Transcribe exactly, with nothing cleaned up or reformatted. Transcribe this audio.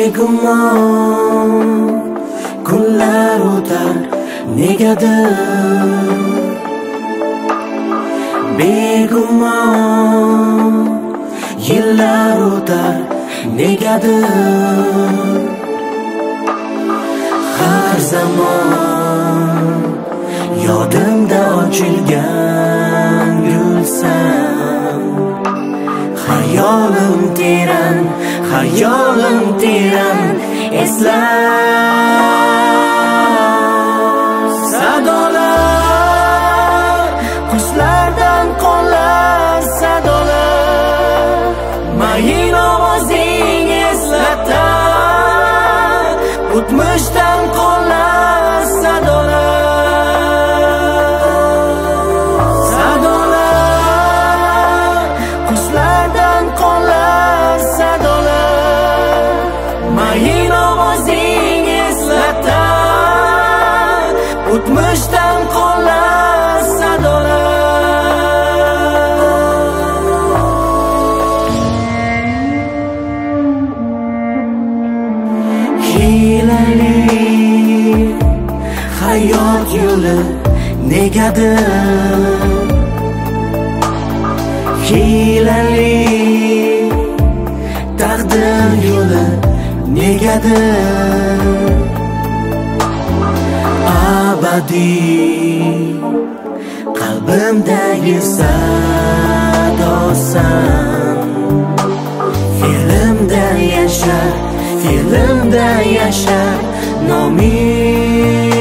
Begumon kunlar o'tar negadir, begumon yillar o'tar negadir. Har zamon yodimda ochilgan gulsan, hayolim teran, hayolim teran eslar. Sadolar, qushlardan qolar sadolar, mayin ovozing eslatar o'tmishdan qolar sadolar. Sadolar, qushlardan qolar sadolar, mayin ovozing eslatar o'tmishdan qolar sadolar. Hilali hayot yo'li negadir, hilali taqdir yo'li negadir. Abadiy qalbimdagi sadosan, filmda yashar, filmda yashar noming.